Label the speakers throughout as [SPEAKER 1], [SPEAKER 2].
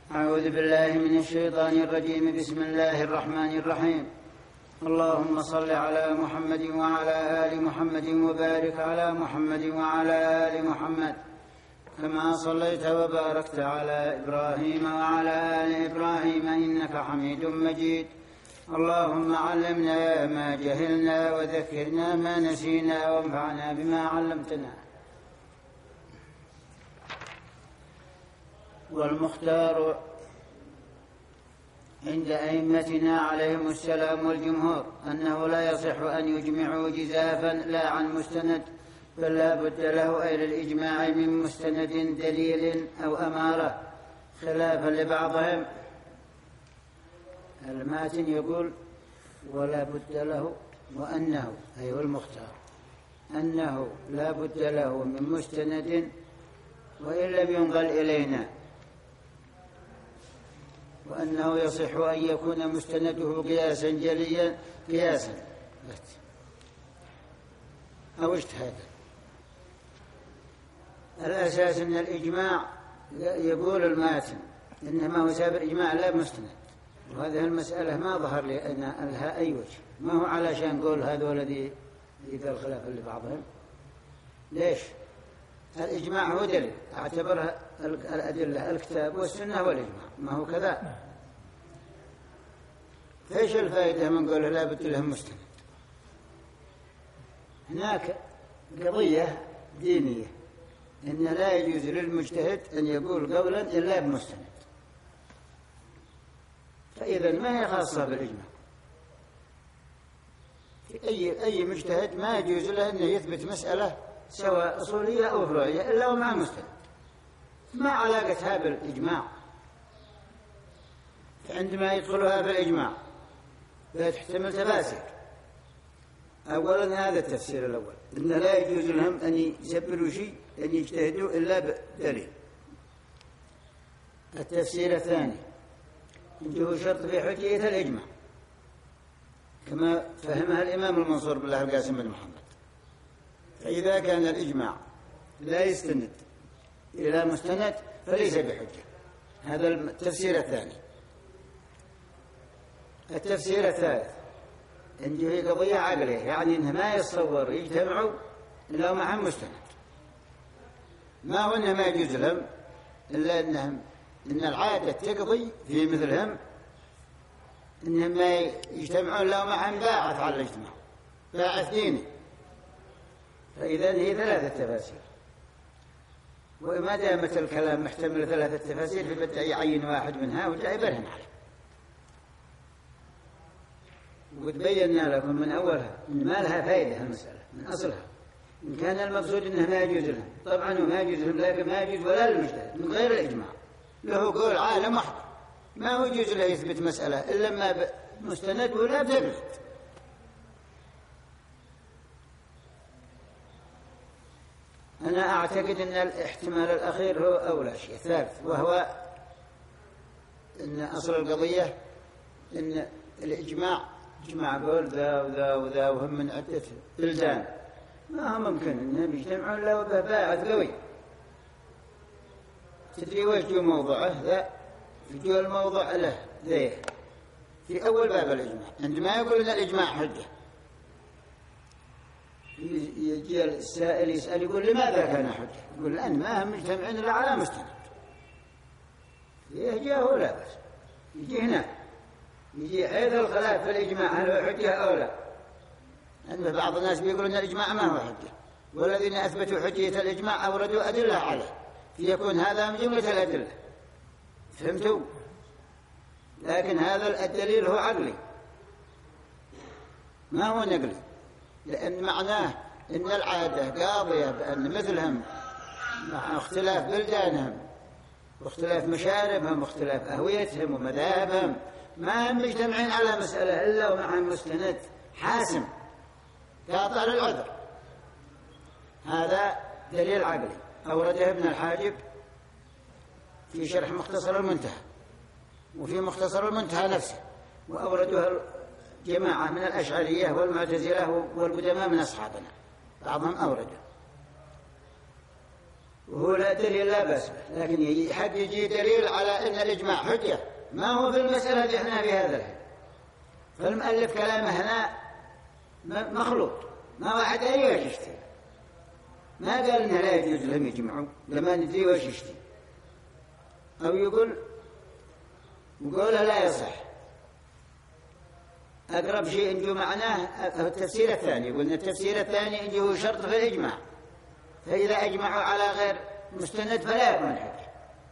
[SPEAKER 1] أعوذ بالله من الشيطان الرجيم. بسم الله الرحمن الرحيم. اللهم صل على محمد وعلى آل محمد وبارك على محمد وعلى آل محمد كما صليت وباركت على إبراهيم وعلى آل إبراهيم إنك حميد مجيد. اللهم علمنا ما جهلنا وذكرنا ما نسينا وانفعنا بما علمتنا. والمختار عند أئمتنا عليهم السلام والجمهور أنه لا يصح أن يجمعوا جزافا لا عن مستند، بل لا بد له أي للإجماع من مستند دليل أو أمارة، خلافا لبعضهم. الماتن يقول ولا بد له، وأنه أي المختار أنه لا بد له من مستند وإن لم ينقل إلينا، وأنه يصح أن يكون مستنده قياسا جليا قياسا أو اجتهادا. الأساس أن الإجماع يقول الماتن إنما هو سابر إجماع لا مستند، وهذه المسألة ما ظهر لي أن لها أي وجه، ما هو علشان نقول هذا الذي ذا الخلاف لبعضهم. ليش؟ الإجماع هو دليل، اعتبرها الأدلة الكتاب والسنة والإجماع، ما هو كذا. فإيش الفائدة من قوله لا بد له مستند؟ هناك قضية دينية إن لا يجوز للمجتهد أن يقول قولا إلا بمستند، فإذا ما هي خاصة بالإجماع. أي مجتهد ما يجوز له أن يثبت مسألة سواء أصولية أو فروعية إلا ومع مستند. ما علاقتها بالإجماع؟ عندما يدخلها بالإجماع فتحتمل تفاسير. أولا هذا التفسير الأول، إن لا يجوز لهم أن يسبروا شيء أن يجتهدوا إلا بدليل. التفسير الثاني إنه شرط في حجية الإجماع كما فهمها الإمام المنصور بالله القاسم بن محمد. فإذا كان الإجماع لا يستند إلى مستند فليس بحجة. هذا التفسير الثاني. التفسير الثالث إنه هي قضية عقلية، يعني إنه ما يتصور يجتمعوا إلا معهم مستند. ما هو إنه ما يجوز لهم إلا إن العادة تقضي في مثلهم إنهم ما يجتمعون إلا معهم باعث على الاجتماع، باعث ديني. فإذا هي ثلاثة تفاسير، وما دامت الكلام محتمل ثلاثة تفاسير فبدأ يعين واحد منها وجاء يبرهن عليه. وقد بينا لكم من أولها إن ما لها فائدة المسألة من أصلها. إن كان المقصود إنه ما يجوز لهم، طبعا ما يجوز لهم، لكن ما يجوز ولا للمجتهد من غير الإجماع. له قول عالم محض ما هو يجوز له يثبت مسألة إلا ما مستند ولا بتبلد. أنا أعتقد أن الاحتمال الأخير هو أولى شيء ثالث، وهو أن أصل القضية أن الإجماع جمع قول ذا وذا وذا وهم من عدة بلدان، ما هو ممكن أنهم يجتمعون له باعث قوي. تدري وش جو موضوعه ذا؟ في جو الموضوع له ذي في أول باب الإجماع، عندما يقول أن الإجماع حجة يجي السائل يسأل يقول لماذا كان حجة؟ يقول لأن ما هم مجتمعين إلا على مستند. يجي هو لا بس يجي هنا يجي حيث الخلاف في الإجماع هل هو حجة أو لا. أن بعض الناس بيقولون أن الإجماع ما هو حجة، والذين أثبتوا حجية الإجماع أوردوا أدلة عليه فيكون هذا من جملة الأدلة. فهمتوا؟ لكن هذا الدليل هو عقلي ما هو نقلي، لأن معناه إن العادة قاضية بأن مثلهم مع اختلاف بلدانهم واختلاف مشاربهم واختلاف أهويتهم ومذاهبهم ما هم مجتمعين على مسألة إلا ومعهم مستند حاسم قاطع للعذر. هذا دليل عقلي أورده ابن الحاجب في شرح مختصر المنتهى، وفي مختصر المنتهى نفسه، وأوردها جماعة من الأشعرية والمعتزلة والقدماء من أصحابنا بعضهم أورده. وهو لا دليل لا بأس به، لكن يجي دليل على أن الإجماع حجة، ما هو في المسألة اللي احنا في هذا الحين. فالمؤلف كلامه هنا مخلوط، ما واحد أي وش يشتي، ما قال إنه لا يجوز لهم يجمعوا لما ندري وش يشتي، أو يقول وقوله لا يصح. أقرب شيء إنجو معناه التفسير الثاني، قلنا التفسير الثاني إنجو شرط في الإجماع، فإذا أجمعوا على غير مستند فلا يكون حجة.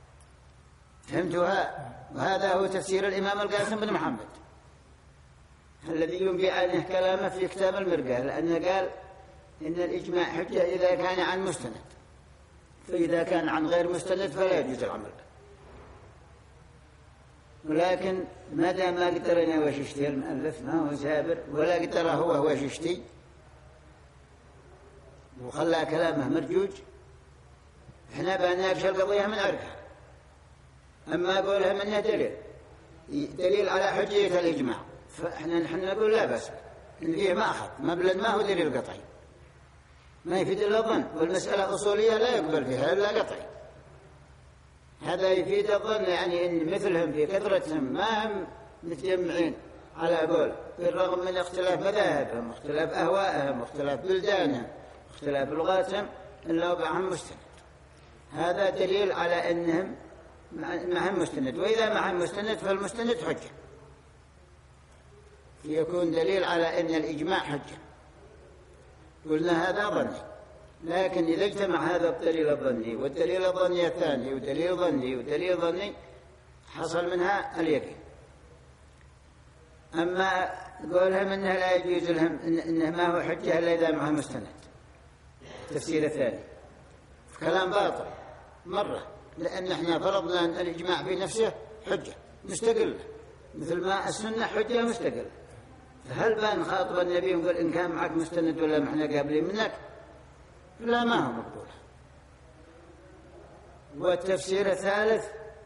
[SPEAKER 1] فهمتها؟ وهذا هو تفسير الإمام القاسم بن محمد الذي ينبي عنه كلامه في كتاب المرقة، لأنه قال إن الإجماع حجة إذا كان عن مستند، فإذا كان عن غير مستند فلا يجوز العمل. ولكن ما دام ما قدرنا وش يشتي المؤلف، ما هو سابر ولا قدر هو وش يشتي، وخلى كلامه مرجوج، احنا بنناقش القضية من عرفها. أما قولها منه دليل على حجية الإجماع، فإحنا نحن نقول لا بأس إن فيه مأخذ مبلد، ما هو دليل قطعي، ما يفيد إلا الظن، والمسألة أصولية لا يقبل فيها إلا قطعي. هذا يفيد الظن، يعني إن مثلهم في كثرتهم ما هم متجمعين على قول، بالرغم من اختلاف مذاهبهم واختلاف أهوائهم واختلاف بلدانهم واختلاف لغاتهم، إلا وقعهم مستند. هذا دليل على أنهم معهم مستند، وإذا معهم مستند فالمستند حجة، يكون دليل على أن الإجماع حجة. قلنا هذا ظني، لكن إذا اجتمع هذا الدليل الظني والدليل الظني الثاني ودليل ظني ودليل ظني حصل منها اليقين. أما قولهم أنها لا يجوز لهم إنه ما هو حجة إلا إذا معه مستند، التفسير الثاني كلام باطل مرة، لأن احنا فرضنا أن الإجماع في نفسه حجة مستقلة، مثل ما السنة حجة مستقلة. فهل بنخاطب النبي ونقول إن كان معك مستند ولا ما احنا قابلين منك؟ لا، ما هو مقبول. والتفسير الثالث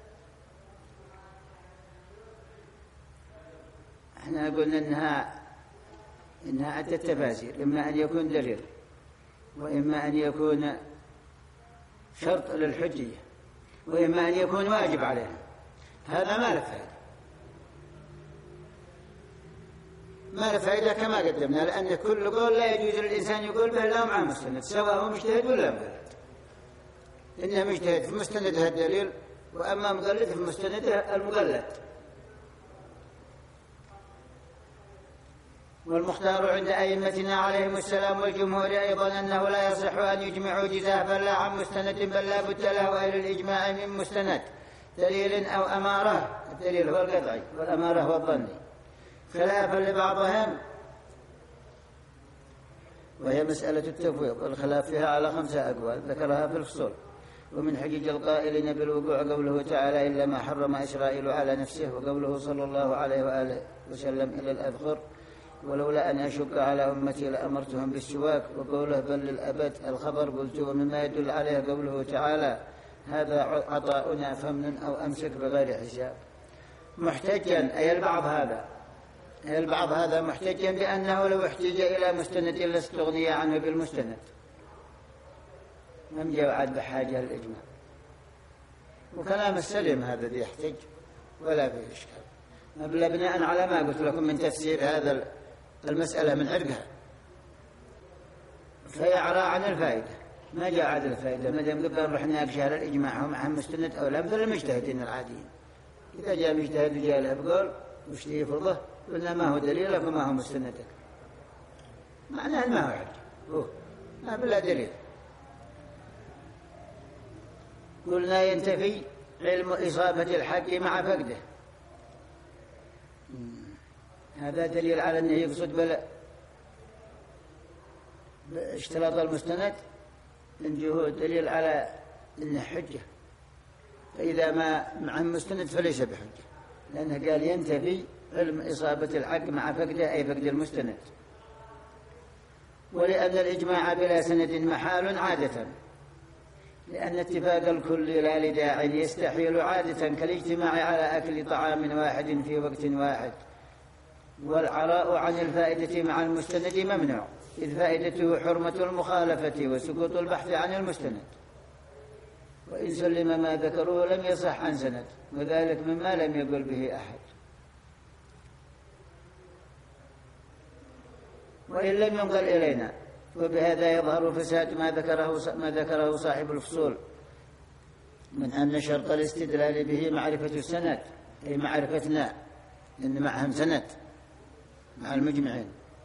[SPEAKER 1] احنا قلنا إنها عدة تفاسير، إما أن يكون دليل وإما أن يكون شرط للحجية وإما أن يكون واجب عليهم. هذا ما له فائدة، ما له فائدة كما قدمنا، لأن كل قول لا يجوز للإنسان يقول به لا مع مستند، سواء هو مجتهد ولا مقلد. إنه مجتهد في مستنده الدليل، وأما مقلد في مستنده المقلد. والمختار عند أئمتنا عليهم السلام والجمهور أيضا أنه لا يصح أن يجمعوا جزافا لا عن مستند، بل لا بد له أهل الإجماع من مستند دليل أو أمارة. الدليل هو القطعي والأمارة هو الظني، خلافا لبعضهم، وهي مسألة التفويض، والخلاف فيها على 5 أقوال ذكرها في الفصول. ومن حجج القائلين بالوقوع قوله تعالى إلا ما حرم إسرائيل على نفسه، وقوله صلى الله عليه وآله وسلم إلى الأذخر ولولا أن أشق على أمتي لأمرتهم بالسواك، وقوله بل للأبد الخبر قلت. ومما يدل عليه قوله تعالى هذا عطاؤنا فمن أو أمسك بغير حساب. محتجا أي البعض هذا محتجا بأنه لو احتج إلى مستند لاستغني عنه بالمستند، لم يعد بحاجة الإجماع. وكلام السلم هذا ذي يحتج ولا فيه إشكال، بل بناء على ما قلت لكم من تفسير هذا المسألة من عرقها، فيعرى عن الفائدة، ما جاء عاد الفائدة. ما دام قبل نروح نناقش هل الإجماع هم عن مستند أو لا، مثل المجتهدين العاديين. إذا جاء مجتهد وجاء له بقول واشتي يفرضه، قلنا ما هو دليلك وما هو مستندك، معناه ما هو حج، ما بلا دليل. قلنا ينتفي علم إصابة الحق مع فقده، هذا دليل على أنه يقصد اشتراط المستند، إنه دليل على أنه حجة. فإذا ما مع المستند فليس بحجة، لأنه قال ينتفي علم إصابة الحق مع فقده أي فقد المستند. ولأن الإجماع بلا سند محال عادة، لأن اتفاق الكل لا لداع يستحيل عادة، كالاجتماع على أكل طعام واحد في وقت واحد. والعراء عن الفائدة مع المستند ممنوع، إذ فائدته حرمة المخالفة وسقوط البحث عن المستند. وإن سلم ما ذكروه لم يصح عن سند، وذلك مما لم يقل به أحد. وإن لم ينقل إلينا، وبهذا يظهر فساد ما ذكره صاحب الفصول من أن شرط الاستدلال به معرفة السند، أي معرفتنا أن معهم سند مع المجمعين.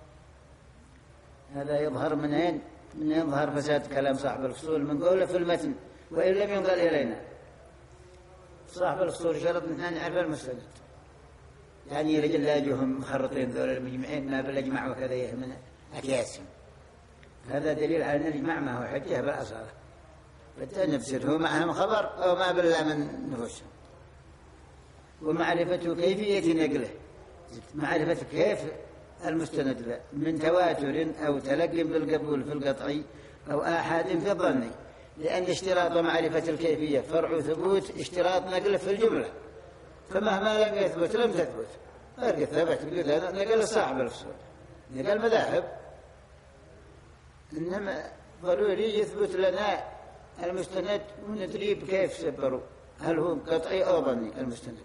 [SPEAKER 1] هذا يظهر من أين؟ من يظهر فساد كلام صاحب الفصول من قوله في المتن وإن لم ينقل إلينا. صاحب الفصول شرط أن نعرف المستند، يعني رجل لاجهم مخرطين ذول المجمعين ما بالإجماع وكذا يهمنا أكياسهم. هذا دليل على أن الإجماع ما هو حجة بالأصالة، فالتنفسر هو معهم خبر أو ما بالله من نفسهم. ومعرفة كيفية نقله، معرفة كيف المستند له من تواتر أو تلقي بالقبول في القطعي أو آحاد في الظني، لأن اشتراط معرفة الكيفية فرع ثبوت اشتراط نقله في الجملة، فمهما لم يثبت لم تثبت. فرق ثبت نقل صاحب الفصول، نقل مذاهب، إنما ضروري يثبت لنا المستند وندري بكيف سبروا، هل هو قطعي أو ظني المستند.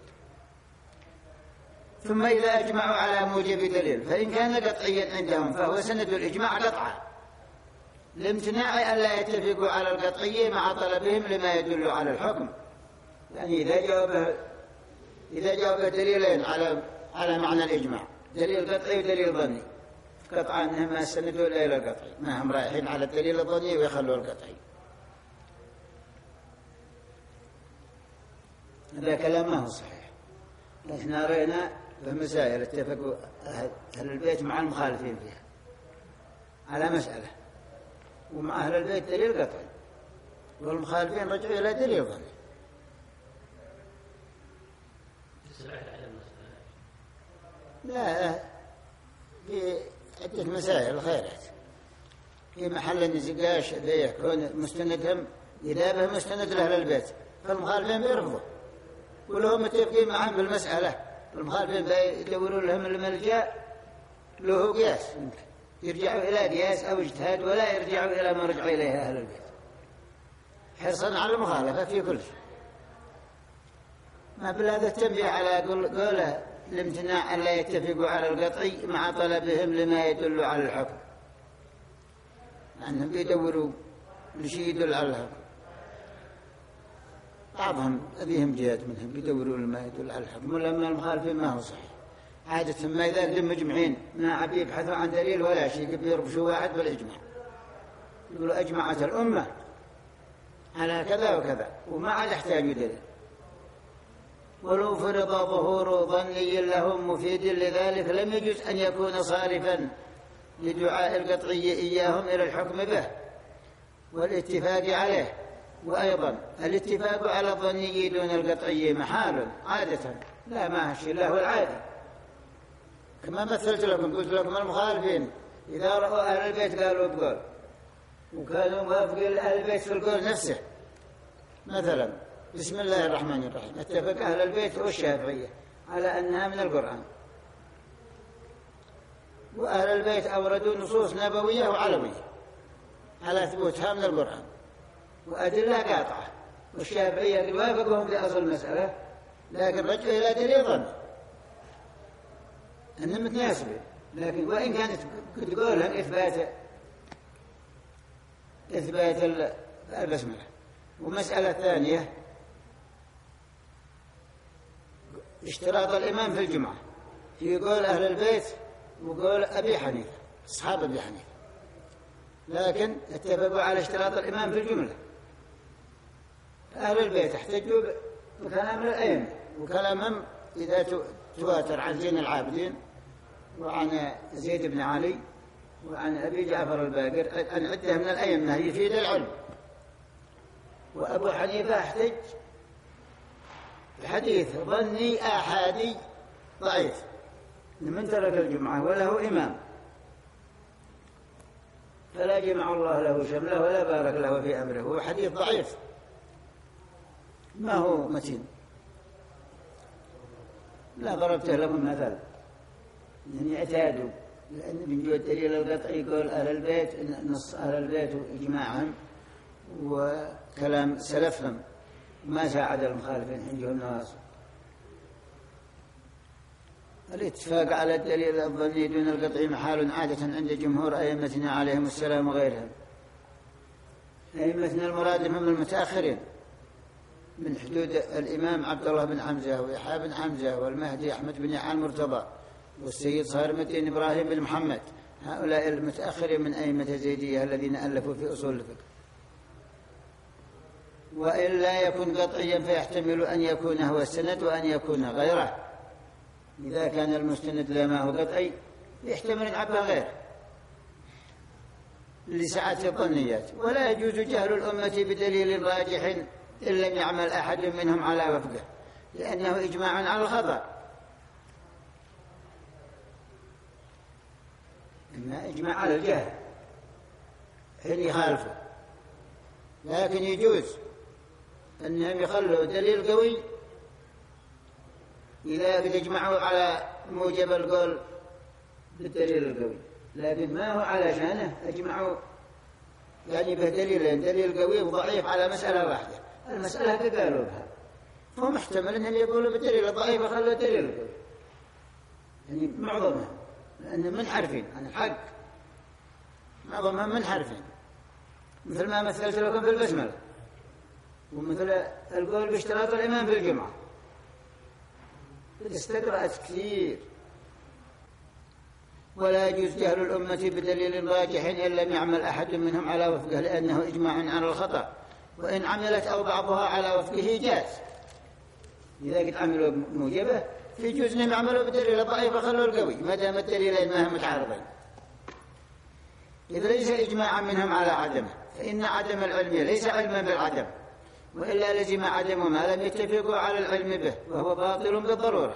[SPEAKER 1] ثم إذا أجمعوا على موجب دليل فإن كان قطعيا عندهم فهو سند الإجماع قطعا، لامتناع أن لا يتفقوا على القطعية مع طلبهم لما يدل على الحكم. يعني إذا جاوب دليلين على معنى الإجماع، دليل قطعي ودليل ظني، قطعا أنهم ما استندوا إلا إلى القطعي، ما هم رايحين على الدليل الظني ويخلوا القطعي. هذا كلام ما هو صحيح. احنا رأينا في مسائل اتفقوا أهل البيت مع المخالفين فيها على مسألة، ومع أهل البيت دليل قطعي، والمخالفين رجعوا إلى دليل ظني. لا، في عدة مسائل خيرات في محل النزقاش يكون مستندهم إذا به مستند لأهل البيت، فالمخالفين بيرفضوا ولهم متفقين معهم بالمسألة. المخالفين يدورون لهم الملجأ له قياس، يرجعوا إلى قياس أو اجتهاد ولا يرجعوا إلى ما رجعوا إليه أهل البيت، حرصا على المخالفة في كل شيء. ما بهذا التنبيه على قوله الامتناع أن لا يتفقوا على القطعي مع طلبهم لما يدل على الحكم، أنهم بيدوروا لشيء يدل على الحكم. بعضهم أبيهم جهاد منهم بيدوروا لما يدل على الحكم، ولما المخالفين ما هو صحيح. عادة ما إذا كانوا مجمعين ما عاد يبحثوا عن دليل ولا شيء، بيربشوا واحد بالإجماع، يقولوا أجمعت الأمة على كذا وكذا وما عاد يحتاجوا دليل. ولو فرض ظهور ظني لهم مفيد لذلك لم يجوز أن يكون صارفا لدعاء القطعي إياهم إلى الحكم به والاتفاق عليه. وأيضا الاتفاق على الظني دون القطعي محال عادة، لا ما هالشيء له العادة. كما مثلت لكم قلت لكم المخالفين إذا رأوا أهل البيت قالوا بقول وكانوا موافقين لأهل البيت في القول نفسه، مثلا بسم الله الرحمن الرحيم، اتفق أهل البيت والشافعية على أنها من القرآن، وأهل البيت أوردوا نصوص نبوية وعلوية على ثبوتها من القرآن وأدلة قاطعة، والشافعية وافقهم في أصل المسألة لكن رجعوا إلى دليل ظني أنهم متناسبين. لكن وإن كانت تقولهم إثبات البسملة. ومسألة ثانية اشتراط الإمام في الجمعة في قول أهل البيت وقول أبي حنيفة أصحاب أبي حنيفة، لكن اتفقوا على اشتراط الإمام في الجملة. أهل البيت احتجوا بكلام الأئمة، وكلامهم إذا تواتر عن زين العابدين وعن زيد بن علي وعن أبي جعفر الباقر عن عدة من الأئمة يفيد العلم. وأبو حنيفة احتج بحديث ظني آحادي ضعيف من ترك الجمعة وله إمام فلا جمع الله له شمله ولا بارك له في أمره، هو حديث ضعيف ما هو متين. لا ضربته لكم مثل أن اعتادوا، لأن من جوة الدليل القطعي يقول أهل البيت نص أهل البيت وإجماعهم وكلام سلفهم ما ساعد المخالفين عندهم نواصب. الاتفاق على الدليل الظني دون القطعي محال عادة عند جمهور أئمتنا عليهم السلام وغيرهم. أئمتنا المراد هم المتأخرين من حدود الإمام عبد الله بن حمزة ويحيى بن حمزة والمهدي أحمد بن يحيى المرتضى والسيد صارم الدين إبراهيم بن محمد. هؤلاء المتأخرين من أئمة الزيدية الذين ألفوا في أصول الفقه. وإن لا يكون قطعيا فيحتمل أن يكون هو السند وأن يكون غيره. إذا كان المستند لا ما هو قطعي يحتمل أن يعبر غيره لسعة الظنيات. ولا يجوز جهل الأمة بدليل راجح إن لم يعمل أحد منهم على وفقه، لأنه إجماع على الخطأ. إما إجماع على الجهل حين يخالفه، لكن يجوز أنهم يخلوا دليل قوي إذا قد اجمعوا على موجب القول بالدليل القوي، لكن ما هو على شانه اجمعوا يعني به دليلين، دليل قوي وضعيف على مسألة واحدة. المسألة قالوا بها، فهو محتمل أنهم يقولوا بالدليل الضعيف وخلوا الدليل القوي، يعني معظمهم لأنهم منحرفين عن الحق، معظمهم منحرفين، مثل ما مثلت لكم في البسملة، ومثل القول باشتراط الإمام في الجمعة استقرأت كثير. ولا يجوز جهل الأمة بدليل راجح إن لم يعمل أحد منهم على وفقه، لأنه إجماع على الخطأ. وإن عملت أو بعضها على وفقه جاز. إذا قد عملوا موجبة في جوز أنهم يعملوا بالدليل الضعيف وخلوا القوي ما دام الدليلين ما هم متعارضين، إذا ليس إجماعا منهم على عدمه، فإن عدم العلم ليس علما بالعدم، وإلا لزم عدم ما لم يتفقوا على العلم به، وهو باطل بالضرورة.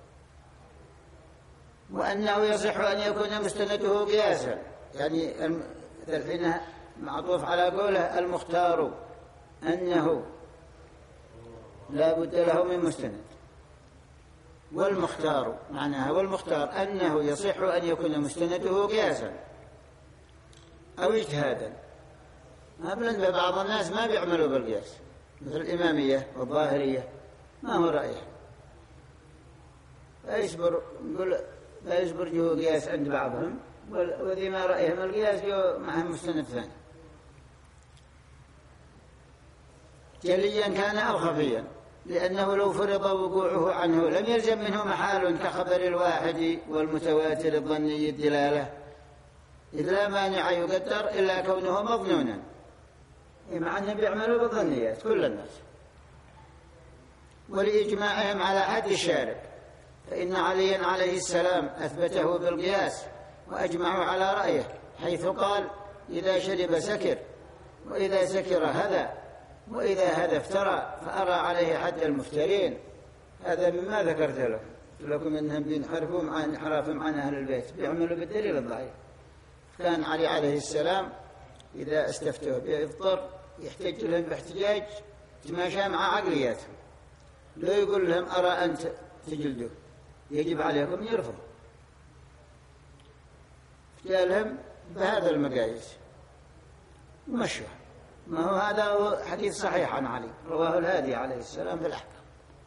[SPEAKER 1] وأنه يصح أن يكون مستنده قياسا، يعني الحين معطوف على قوله المختار أنه لا بد له من مستند، والمختار معناها والمختار أنه يصح أن يكون مستنده قياسا أو اجتهادا. أبلاً بعض الناس ما بيعملوا بالقياس، مثل الإمامية والظاهرية ما هو رأيه، لا يصبر جهو قياس عند بعضهم، وذي ما رأيهم القياس جو معهم مستند ثاني جليا كان أو خفيا، لأنه لو فرض وقوعه عنه لم يلزم منه محال كخبر الواحد والمتواتر الظني الدلالة، إذ لا مانع يقدر إلا كونه مظنونا، مع أنهم بيعملوا بالظنيات كل الناس. ولإجماعهم على حد الشارب، فإن عليا عليه السلام أثبته بالقياس وأجمعوا على رأيه، حيث قال إذا شرب سكر، وإذا سكر هذا، وإذا هذا افترى، فأرى عليه حد المفترين. هذا مما ذكرت لكم أنهم بينحرفوا مع انحرافهم عن أهل البيت، بيعملوا بالدليل الضعيف. كان علي عليه السلام إذا استفتوه بإفطار يحتج لهم باحتجاج تماشى مع عقلياتهم، لا يقول لهم أرى أن تجلدوا، يجب عليكم يرفض، جاء لهم بهذا المقاييس ومشوا. ما هو هذا هو حديث صحيح عن علي رواه الهادي عليه السلام في الأحكام،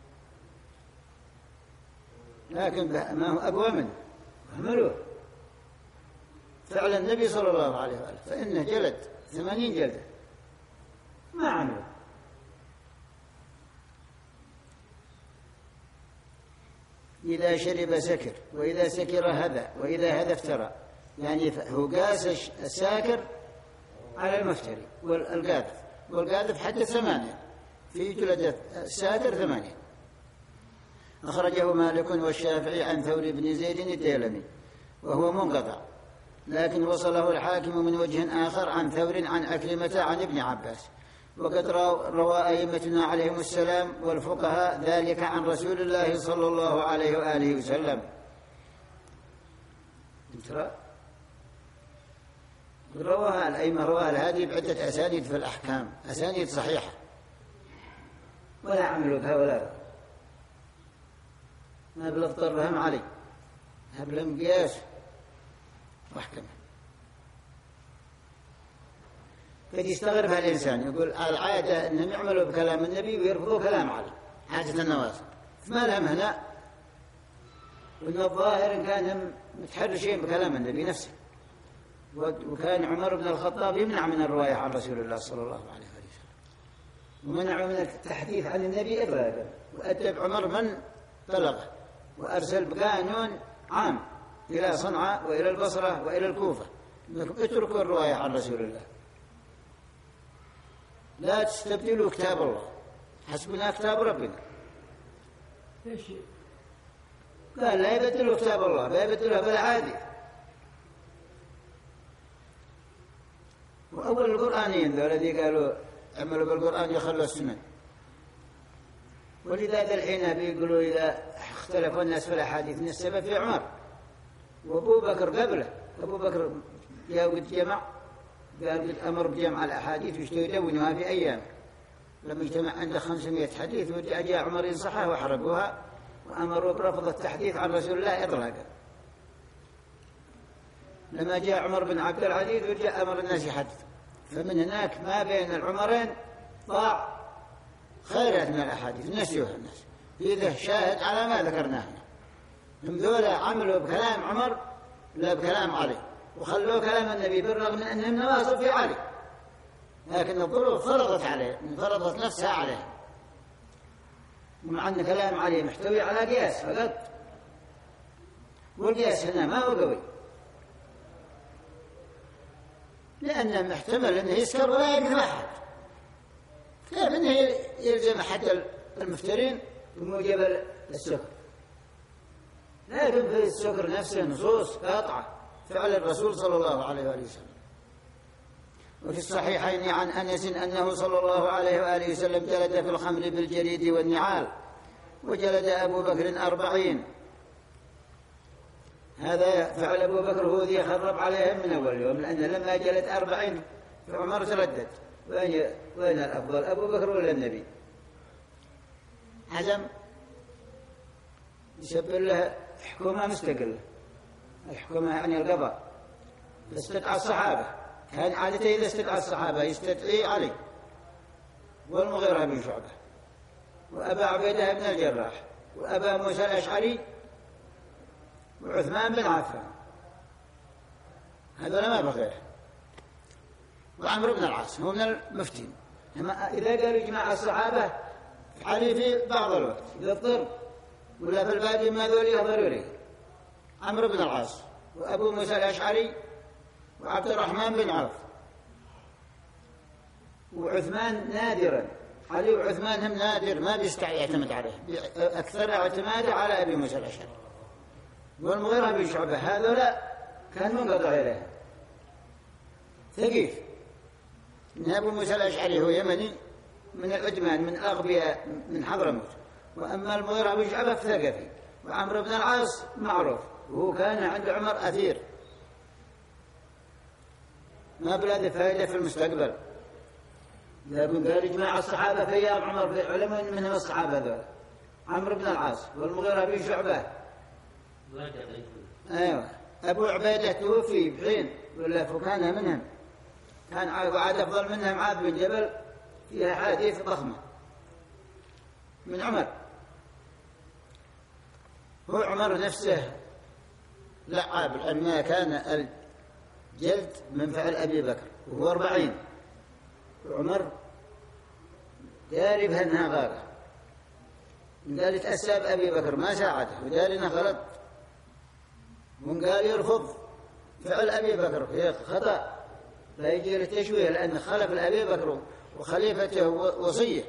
[SPEAKER 1] لكن ما هو أقوى منه عملوه فعل النبي صلى الله عليه وآله، فإنه جلد 80 جلدة ما عملوا. إذا شرب سكر، وإذا سكر هذا، وإذا هذا افترى، يعني هو قاس الساكر على المفتري والقاذف، والقاذف حتى 8 في جلد الساكر 8. أخرجه مالك والشافعي عن ثور بن زيد الديلمي وهو منقطع، لكن وصله الحاكم من وجه آخر عن ثور عن أكرمة عن ابن عباس. وقد روى أئمتنا عليهم السلام والفقهاء ذلك عن رسول الله صلى الله عليه وآله وسلم. رواها الأئمة، رواها الهادي بعدة أسانيد في الأحكام، أسانيد صحيحة ولا عملوا بها ولا ما بلفظر بهم علي، هبلهم قياس واحكمه. قد يستغربها الإنسان، يقول العادة أنهم يعملوا بكلام النبي ويرفضوا كلام علي، حاجة النواسخ، فما لهم هنا؟ وأن الظاهر إن كانهم متحرشين بكلام النبي نفسه. وكان عمر بن الخطاب يمنع من الرواية عن رسول الله صلى الله عليه وسلم، ومنع من التحديث عن النبي إطلاقا. وأدب عمر من بلغه، وأرسل بقانون عام إلى صنعاء وإلى البصرة وإلى الكوفة: اتركوا الرواية عن رسول الله، لا تستبدلوا كتاب الله، حسبنا كتاب ربنا. قال لا يبدلوا كتاب الله، لا يبدلوا بالعادي. وأول القرآنيين ذو الذي قالوا عملوا بالقرآن يخلوا السنن. ولذا الحين بيقولوا إذا اختلفوا الناس في الأحاديث من السبب في عمر وأبو بكر قبله. أبو بكر جاء قد جمع، قال قد أمر بجمع الأحاديث واشتوا يدونوها في أيام. لما اجتمع عنده 500 حديث وجاء عمر ينصحها وحرقوها، وأمروا برفض التحديث عن رسول الله إطلاقا. لما جاء عمر بن عبد العزيز ورجع أمر الناس يحدث. فمن هناك ما بين العمرين ضاع خيرات من الأحاديث نسيوها الناس. إذا شاهد على ما ذكرناه، هم ذولا عملوا بكلام عمر لا بكلام علي، وخلوا كلام النبي بالرغم من أنهم نواصب في علي، لكن الظروف فرضت عليه، فرضت نفسها عليه، ومع أن كلام علي محتوي على قياس فقط، والقياس هنا ما هو قوي، لأنه محتمل أنه يسكر ولا يقدم أحد. كيف أنه يلزم أحد المفترين بموجب السكر؟ لكن في السكر نفسه نصوص قاطعة فعل الرسول صلى الله عليه وآله وسلم. وفي الصحيحين عن أنس أنه صلى الله عليه وآله وسلم جلد في الخمر بالجريد والنعال، وجلد أبو بكر 40. هذا فعل أبو بكر هو ذي خرب عليهم من أول يوم، لأن لما جلد 40 فعمر تردد وين الأفضل، أبو بكر ولا النبي؟ حزم يسبل له حكومة مستقلة، الحكومة يعني القضاء. فاستدعى الصحابة، كان عادته إذا استدعى الصحابة يستدعي علي والمغيرة بن شعبة وأبا عبيدة بن الجراح وأبا موسى الأشعري وعثمان بن عفان، هذا ما بغير، وعمرو بن العاص هو من المفتين. إذا قالوا اجماع الصحابة علي في بعض الوقت إذا اضطر، ولا في الباقي ما ذولي يهضروا لي: عمرو بن العاص وأبو موسى الأشعري وعبد الرحمن بن عوف وعثمان نادرا. علي وعثمان هم نادر ما بيستطيع يعتمد عليه، أكثر اعتماده على أبي موسى الأشعري والمغيرة بن شعبة، هذولا كان منقطع إليه ثقيف. إن أبو موسى الأشعري هو يمني من العجمان من أغبياء من حضرموت، وأما المغيرة بن شعبة ثقفي، وعمرو بن العاص معروف وهو كان عند عمر أثير، ما بلا فائدة في المستقبل. لكن قال اجماع الصحابة في أيام عمر في علماء منهم الصحابة ذول: عمرو بن العاص والمغيرة بن شعبة. أيوة. أبو عبيدة توفي بحين ولا فكانها منهم، كان وعاد أفضل منهم معاذ بن جبل، فيها حديث ضخمة من عمر. هو عمر نفسه لعاب، لأن كان الجلد من فعل أبي بكر وهو 40، وعمر داري بهنها غابة، قال يتأسى بأبي بكر ما ساعده، وداري إنه غلط، وقال يرفض فعل أبي بكر هي خطأ لا يجي للتشويه، لأن خلف الأبي بكر وخليفته وصيه.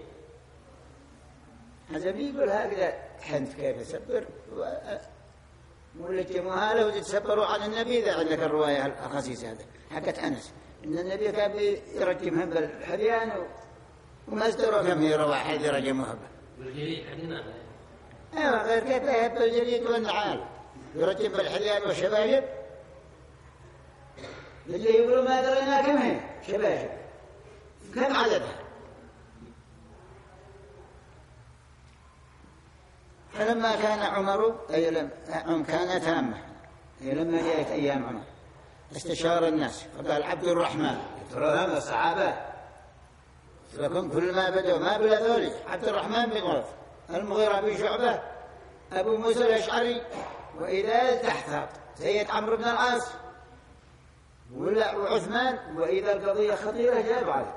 [SPEAKER 1] هذا بيقول هكذا حنف كيف يسبر ولجموها له وتتسبروا عن النبي. إذا عندك الرواية الخسيسة هذا حكت أنس إن النبي كان يرجمهم بالحذيان وما ازدروا كم هي رواحد يرجموها
[SPEAKER 2] بالجريد عندنا.
[SPEAKER 1] أيوة، غير كيف يهب بالجريد والنعال يرجم بالحذيان والشباشب، اللي يقولوا ما درينا كم هي شباشب، كم عددها. فلما كان عمر أي كان تامة، أي لما جاءت أيام عمر استشار الناس فقال عبد الرحمن. ترى هم الصحابة لكم كل ما بدأوا ما بلا ذولي عبد الرحمن بن عوف، المغيرة بن شعبة، أبو موسى الأشعري، وإذا التحت سيد عمرو بن العاص وعثمان، وإذا القضية خطيرة جاب علي.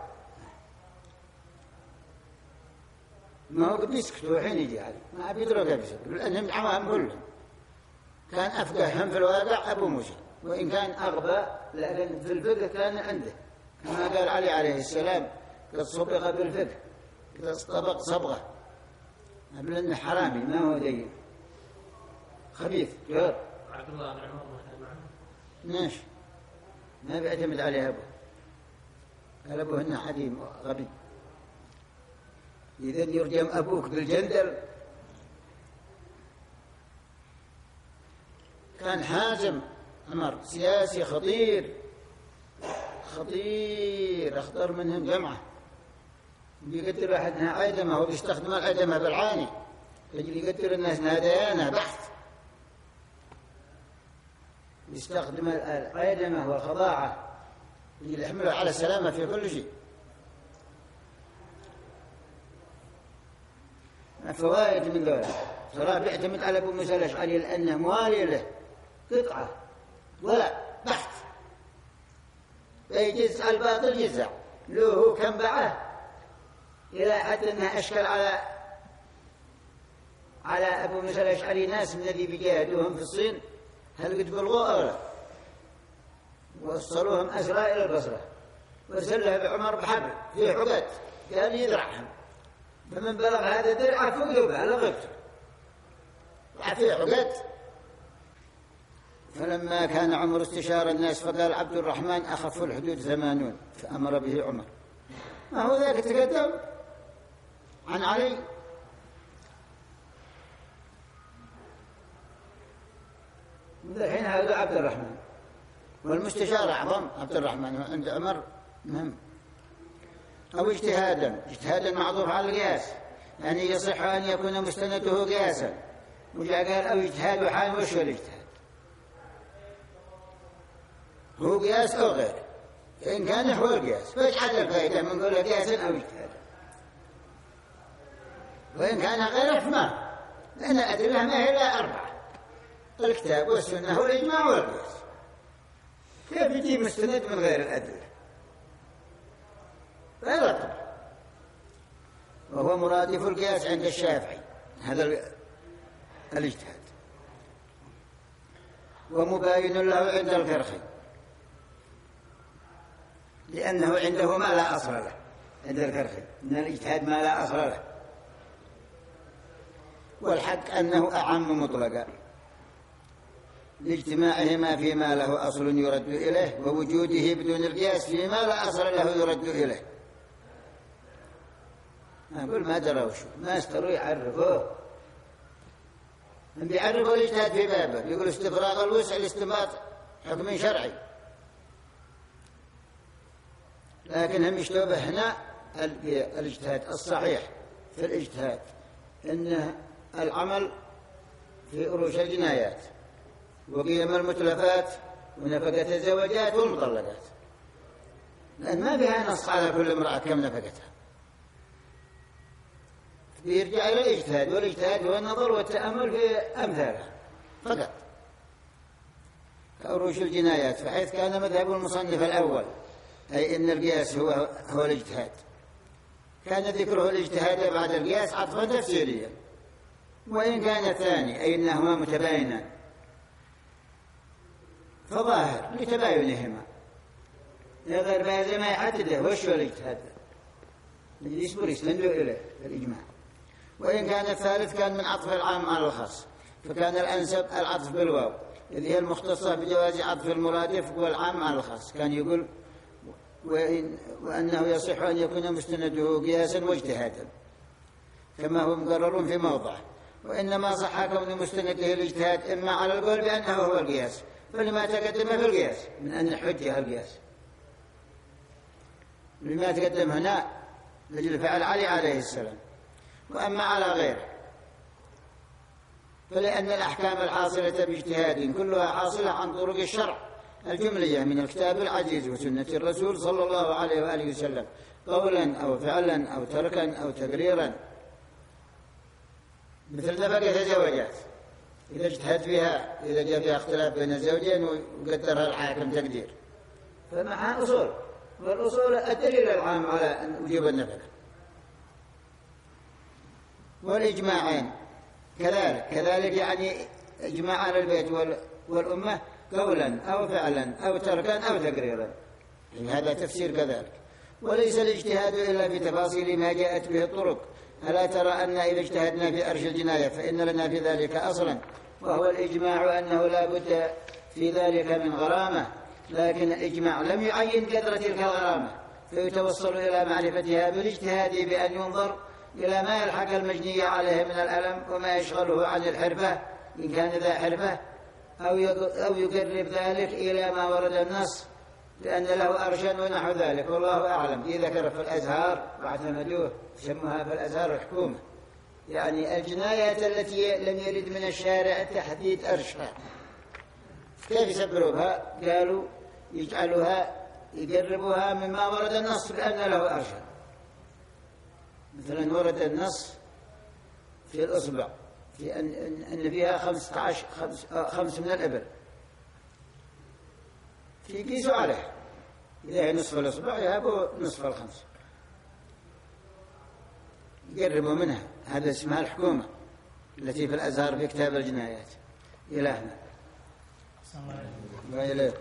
[SPEAKER 1] ما هو قد يسكتوا حين يجي علي ما بيدروا قبسه لأنهم عمهم كلهم. كان أفقههم في الواقع أبو موسى، وإن كان أغبى لكن في الفقه كان عنده، كما قال علي عليه السلام قد صبغ بالفقه، قد طبق صبغة، قبل أنه حرامي ما هو دين خبيث جار.
[SPEAKER 2] عبد الله بن عمر
[SPEAKER 1] ماشي ما بيعتمد عليه أبوه، قال أبوه إنه حديم غبي. إذن يرجم أبوك بالجندل. كان حازم أمر سياسي خطير أخطر منهم جمعة. بيقدر أحدها عيدمة، هو بيستخدم العيدمة بالعاني يجي يقدر الناس ناديانه بحث، يستخدم العيدمة والخضاعة يجي يحمله على السلامة في كل شيء. فوائد من ذلك ترى بيعتمد على أبو موسى الأشعري لأنه موالي له قطعة ولا بحث، يجزع الباطل جزع له كم باعه إلى حد أنه أشكل على أبو موسى الأشعري ناس من الذي بيجاهدوهم في الصين هل قد بلغوا أغلى ووصلوهم أسرى إلى البصرة، وارسلها بعمر بحبل في عقد قال يدرعهم، فمن بلغ هذا الدرع فقلبها لغبته في عقد. فلما كان عمر استشار الناس فقال عبد الرحمن أخف الحدود 80، فأمر به عمر. ما هو ذاك تقدم عن علي. الحين هذا عبد الرحمن، والمستشار أعظم عبد الرحمن عند عمر مهم. أو اجتهادا معطوف على القياس، يعني يصح أن يكون مستنده قياسا، وجاء قال أو اجتهاد حال. وش هو الاجتهاد؟ هو قياس أو غير، إن كان نحو القياس فاجعل الفائدة من قول قياسا أو اجتهادا، وإن كان غير فما، لأن الأدلة ما هي إلا 4: الكتاب والسنة والإجماع والقياس. كيف يجي مستند من غير الأدلة؟ لا طبعا. وهو مرادف القياس عند الشافعي هذا الاجتهاد، ومباين له عند الكرخي لأنه عنده ما لا أصل له. عند الكرخي من الاجتهاد ما لا أصل له، والحق أنه أعم مطلقا لاجتماعهما فيما له أصل يرد إليه، ووجوده بدون القياس فيما لا أصل له يرد إليه. أقول ما دروا شو ما استروا يعرفوه، هم بيعرفوا الاجتهاد في بابه، يقول استفراغ الوسع لاستنباط حكم شرعي، لكن هم يشتبه هنا الاجتهاد الصحيح في الاجتهاد إنه العمل في أروش الجنايات وقيم المتلفات ونفقة الزوجات والمطلقات، لأن ما بها نص على كل امرأة كم نفقتها، يرجع إلى الاجتهاد، والاجتهاد هو النظر والتأمل في أمثالها فقط كأروش الجنايات. فحيث كان مذهب المصنف الأول أي إن القياس هو الاجتهاد، كان ذكره الاجتهاد بعد القياس عطفا تفسيريا، وإن كان الثاني أي إنهما متباينان فظاهر لتباينهما غير بهذا ما يحدده وش هو الاجتهاد يصبر يستندوا إليه الإجماع. وإن كان الثالث كان من عطف العام على الخاص، فكان الأنسب العطف بالواو إذ هي المختصة بجواز عطف المرادف والعام على الخاص. كان يقول وأنه يصح أن يكون مستنده قياسا واجتهادا كما هو مقرر في موضع، وإنما صح كون مستنده الاجتهاد إما على القول بأنه هو القياس، فلما تقدم في القياس من أن الحجة القياس، لما تقدم هنا لجل فعل علي عليه السلام. وأما على غيره فلأن الأحكام الحاصلة باجتهاد كلها حاصلة عن طرق الشرع الجملية من الكتاب العزيز وسنة الرسول صلى الله عليه وآله وسلم قولا أو فعلا أو تركا أو تقريرا، مثل نفقة الزوجات إذا اجتهد فيها، إذا جاء فيها اختلاف بين الزوجين وقدرها الحاكم تقدير، فمعها أصول، والأصول الدليل العام على وجوب النفقة. والإجماعين كذلك يعني إجماع على البيت والأمة قولا أو فعلا أو تركا أو تقريرا، هذا تفسير كذلك. وليس الاجتهاد إلا في تفاصيل ما جاءت به الطرق. ألا ترى أن إذا اجتهدنا في أرش الجناية فإن لنا في ذلك أصلا، وهو الإجماع أنه لا بد في ذلك من غرامة، لكن الإجماع لم يعين قدر تلك الغرامة، فيتوصل إلى معرفتها بالاجتهاد بأن ينظر إلى ما يلحق المجني عليه من الألم وما يشغله عن الحرفة إن كان ذا حرفة، أو يقرب ذلك إلى ما ورد النص لأن له أرشا ونحو ذلك، والله أعلم. إذا ذكر في الأزهار واعتمدوه سموها في الأزهار الحكومة، يعني الجنايات التي لم يرد من الشارع تحديد أرشها. كيف يسبروها؟ قالوا يجعلوها يقربوها مما ورد النص لأن له أرشا. مثلا ورد النص في الأصبع في أن فيها 5 من الإبل، في قيسوا عليه إذا هي نصف الأصبع يهبوا نصف الخمس، يقربوا منها. هذا اسمها الحكومة التي في الأزهار في كتاب الجنايات. إلهنا.